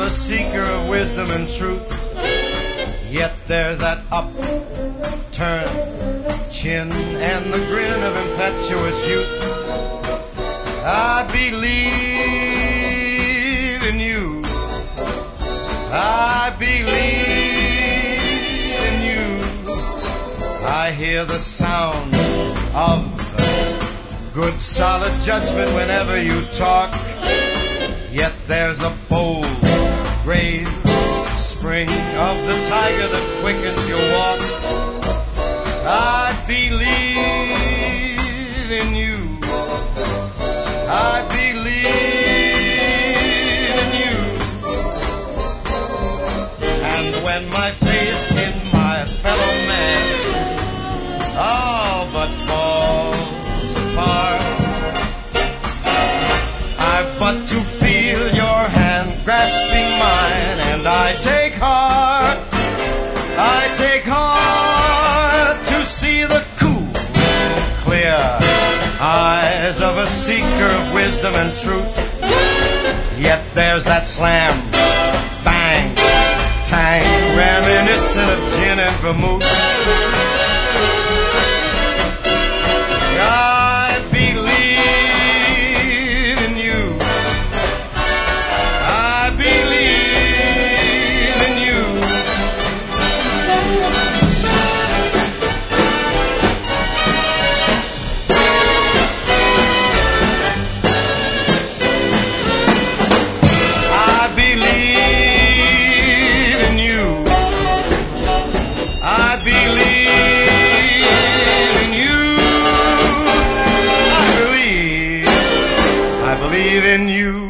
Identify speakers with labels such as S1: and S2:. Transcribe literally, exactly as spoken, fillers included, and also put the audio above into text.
S1: a seeker of wisdom and truth. Yet there's that upturned chin and the grin of impetuous youth. I believe in you. I believe in you. I hear the sound of good solid judgment whenever you talk. Yet there's a bold, brave spring of the tiger that quickens your walk. I believe in you. I believe in you. And when my faith in my fellow man all but falls apart, I've but to feel your hand grasping mine, and I take heart, I take heart to see the cool, clear eyes of a seeker of wisdom and truth. Yet there's that slam, bang, tang, reminiscent of gin and vermouth. I believe in you. I believe in you. I believe in you. I believe in you. I believe, I believe in you.